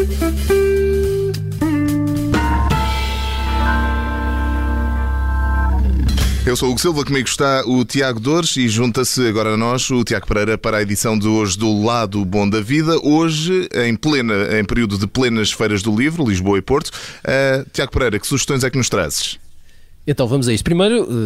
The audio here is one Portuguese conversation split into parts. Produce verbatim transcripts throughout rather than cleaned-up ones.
Eu sou o Hugo Silva, comigo está o Tiago Dores e junta-se agora a nós o Tiago Pereira para a edição de hoje do Lado Bom da Vida. Hoje, em, plena, em período de plenas feiras do livro, Lisboa e Porto. Uh, Tiago Pereira, que sugestões é que nos trazes? Então vamos a isto. Primeiro, uh,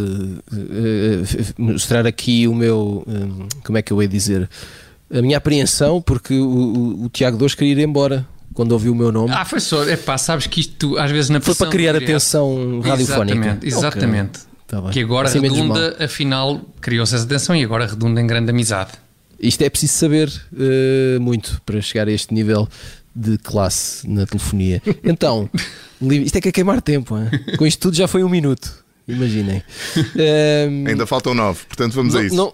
uh, mostrar aqui o meu, uh, como é que eu ia dizer, a minha apreensão, porque o, o, o Tiago Dores queria ir embora quando ouviu o meu nome. Ah, foi só, é pá, sabes que isto às vezes na Foi para criar atenção radiofónica. Exatamente, exatamente. Okay. Tá bem. Que agora assim redunda, afinal, criou-se essa atenção e agora redunda em grande amizade. Isto é preciso saber uh, muito para chegar a este nível de classe na telefonia. Então, isto é que é queimar tempo, hein? Com isto tudo já foi um minuto, imaginem. Um, Ainda faltam nove, portanto vamos não, a isso. Não,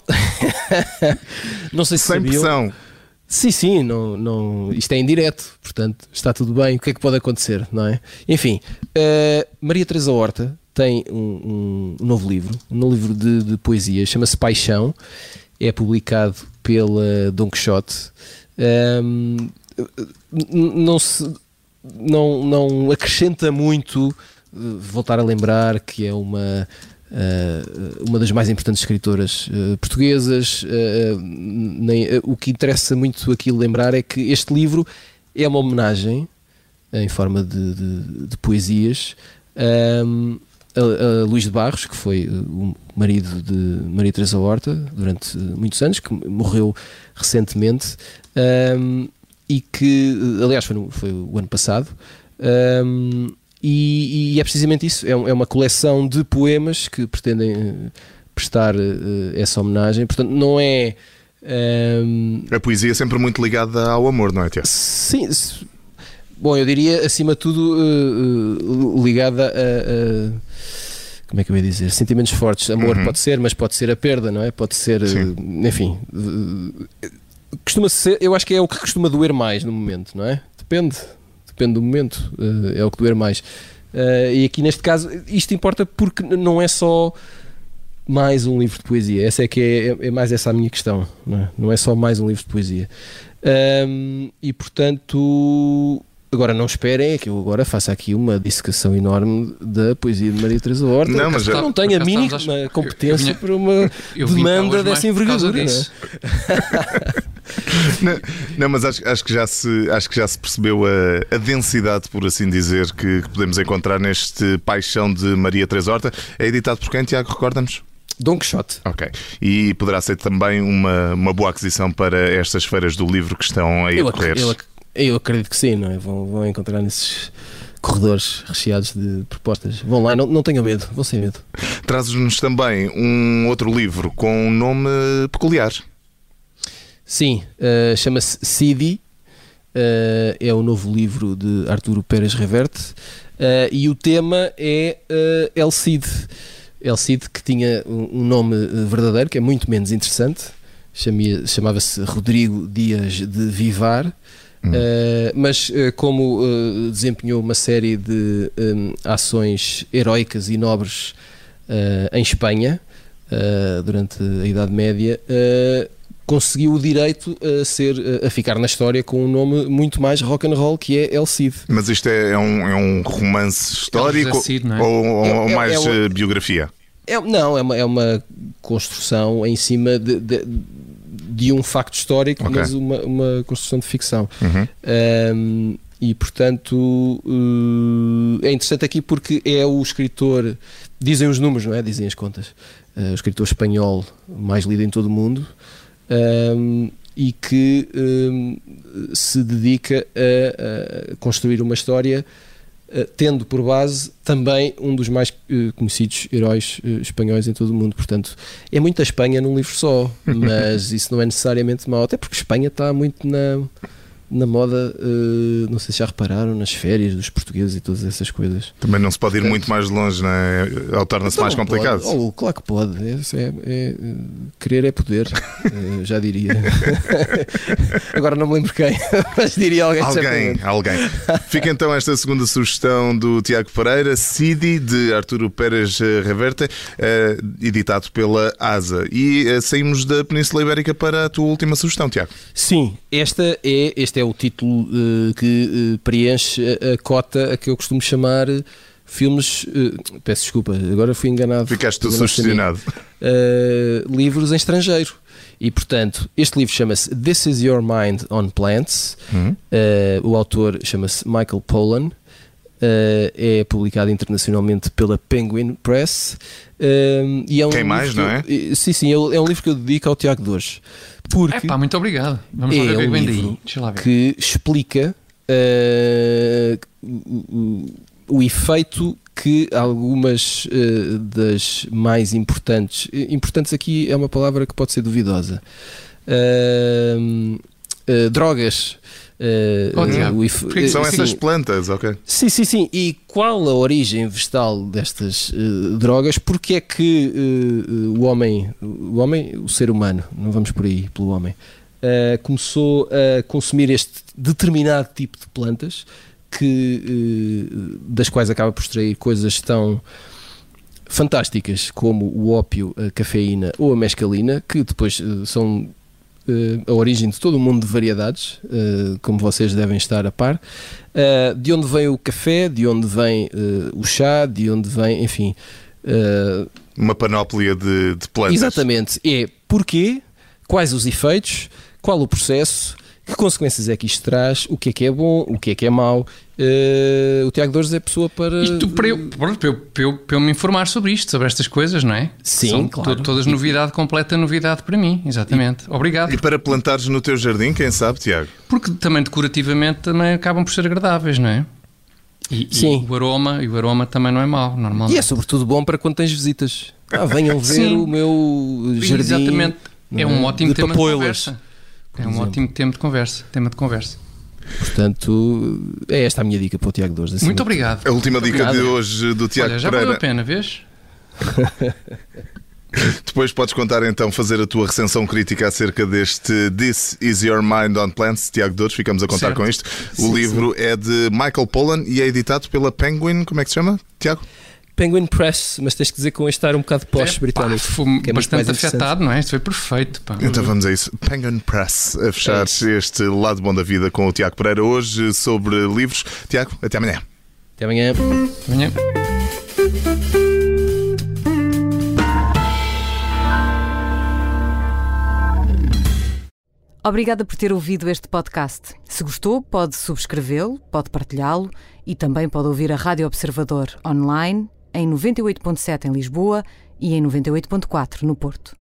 não sei se Sem sabiam. pressão. Sim, sim, não, não, isto é em direto, portanto está tudo bem. O que é que pode acontecer, não é? Enfim, uh, Maria Teresa Horta tem um, um novo livro, um novo livro de, de poesia, chama-se Paixão, é publicado pela Dom Quixote. Um, não, se, não, não acrescenta muito, voltar a lembrar que é uma, uh, uma das mais importantes escritoras uh, portuguesas. Uh, nem, uh, o que interessa muito aqui lembrar é que este livro é uma homenagem em forma de, de, de poesias um, a, a Luís de Barros, que foi o marido de Maria Teresa Horta durante muitos anos, que morreu recentemente, um, e que, aliás, foi, no, foi o ano passado, um, e, e é precisamente isso, é, é uma coleção de poemas que pretendem prestar uh, essa homenagem. Portanto, não é... Um... A poesia é sempre muito ligada ao amor, não é, Tiago? Sim, bom, eu diria, acima de tudo, uh, uh, ligada a, a... Como é que eu ia dizer? Sentimentos fortes. Amor, uhum. Pode ser, mas pode ser a perda, não é? Pode ser, Sim. enfim. Costuma ser, eu acho que é o que costuma doer mais no momento, não é? Depende. Depende do momento. É o que doer mais. E aqui neste caso, isto importa porque não é só mais um livro de poesia. Essa é que é, é mais essa a minha questão. Não é? Não é só mais um livro de poesia. E portanto... Agora não esperem é que eu agora faça aqui uma dissecação enorme da poesia de Maria Teresa Horta. Não, mas já, não tenho a mínima a... competência para uma eu demanda dessa envergadura. Não, não, não, mas acho, acho, que já se, acho que já se percebeu a, a densidade, por assim dizer, que, que podemos encontrar neste Paixão de Maria Teresa Horta. É editado por quem, Tiago? Recorda-nos? Dom Quixote. Ok. E poderá ser também uma, uma boa aquisição para estas feiras do livro que estão aí a correr. Eu, eu acredito que sim, não é? Vão, vão encontrar nesses corredores recheados de propostas. Vão lá, não, não tenham medo, vão sem medo. Trazes-nos também um outro livro com um nome peculiar. Sim, uh, chama-se Cidi, uh, é o novo livro de Arturo Pérez Reverte, uh, e o tema é uh, El Cid. El Cid, que tinha um, um nome verdadeiro, que é muito menos interessante, chamia, chamava-se Rodrigo Dias de Vivar. Uh, mas uh, como uh, desempenhou uma série de um, ações heroicas e nobres uh, em Espanha uh, durante a Idade Média, uh, conseguiu o direito a, ser, a ficar na história com um nome muito mais rock and roll, que é El Cid. Mas isto é, é, um, é um romance histórico Cid, não é? ou, ou, é, ou mais é, é uma, biografia? É, não, é uma, é uma construção em cima de, de de um facto histórico, okay. Mas uma, uma construção de ficção. Uhum. Um, e portanto uh, é interessante aqui porque é o escritor, dizem os números, não é? Dizem as contas, uh, o escritor espanhol mais lido em todo o mundo, um, e que um, se dedica a, a construir uma história Uh, tendo por base também um dos mais uh, conhecidos heróis uh, espanhóis em todo o mundo. Portanto, é muita Espanha num livro só, mas isso não é necessariamente mau, até porque Espanha está muito na, na moda, uh, não sei se já repararam, nas férias dos portugueses e todas essas coisas. Também não se pode ir Portanto, muito mais longe, não é? Torna-se então mais complicado. Pode. Oh, claro que pode. É, é, é, querer é poder, uh, já diria. Agora não me lembro quem, mas diria alguém. Alguém, alguém. Fica então esta segunda sugestão do Tiago Pereira, Cidi, de Arturo Pérez Reverte, uh, editado pela Asa. E uh, saímos da Península Ibérica para a tua última sugestão, Tiago. Sim, esta é, este este é o título uh, que uh, preenche a, a cota a que eu costumo chamar filmes. Uh, peço desculpa, agora fui enganado. Ficaste sugestionado. Uh, livros em estrangeiro. E, portanto, este livro chama-se This Is Your Mind on Plants. Uhum. Uh, o autor chama-se Michael Pollan. Uh, é publicado internacionalmente pela Penguin Press. Uh, e é um Quem mais, livro, não é? Sim, sim, é um livro que eu dedico ao Tiago Dores. Porque é pá, muito obrigado. Vamos lá ver o que é que vem daí. Deixa lá ver. Que explica uh, o, o efeito que algumas uh, das mais importantes, importantes aqui é uma palavra que pode ser duvidosa, uh, uh, drogas. Uh, oh, uh, são essas sim, plantas, ok? Sim, sim, sim. E qual a origem vegetal destas uh, drogas? Porque é que uh, o homem, o homem, o ser humano, não vamos por aí pelo homem, uh, começou a consumir este determinado tipo de plantas que, uh, das quais acaba por extrair coisas tão fantásticas como o ópio, a cafeína ou a mescalina, que depois uh, são a origem de todo um mundo de variedades, como vocês devem estar a par, de onde vem o café, de onde vem o chá, de onde vem, enfim... Uma panóplia de, de plantas. Exatamente. É porquê, quais os efeitos, qual o processo, que consequências é que isto traz, o que é que é bom, o que é que é mau. Uh, o Tiago Dores é pessoa para... Isto para eu, para, eu, para, eu, para eu me informar sobre isto, sobre estas coisas, não é? Sim, São claro. To, todas novidade, completa novidade para mim, exatamente. E, Obrigado. E para plantares no teu jardim, quem sabe, Tiago? Porque também decorativamente também acabam por ser agradáveis, não é? E, Sim. E o aroma, e o aroma também não é mau, normalmente. E é sobretudo bom para quando tens visitas. Ah, venham ver Sim. o meu jardim. Exatamente. É um ótimo de tema papoilas, de conversa. É um exemplo. ótimo tema de conversa. Tema de conversa. Portanto, é esta a minha dica para o Tiago Dores. Muito obrigado. A última Muito dica obrigado. de hoje do Tiago Olha, já Pereira. valeu a pena, vês? Depois podes contar então, fazer a tua recensão crítica acerca deste This Is Your Mind on Plants, Tiago Dores. Ficamos a contar certo. com isto. O sim, livro sim. é de Michael Pollan e é editado pela Penguin. Como é que se chama, Tiago? Penguin Press, mas tens que dizer com este estar um bocado pós-britânico. É, foi é bastante afetado, não é? Isto foi perfeito. Pá. Então vamos a isso. Penguin Press, a fechar é este Lado Bom da Vida com o Tiago Pereira hoje sobre livros. Tiago, até amanhã. Até amanhã. Até amanhã. Obrigada por ter ouvido este podcast. Se gostou, pode subscrevê-lo, pode partilhá-lo e também pode ouvir a Rádio Observador online em noventa e oito ponto sete em Lisboa e em noventa e oito ponto quatro no Porto.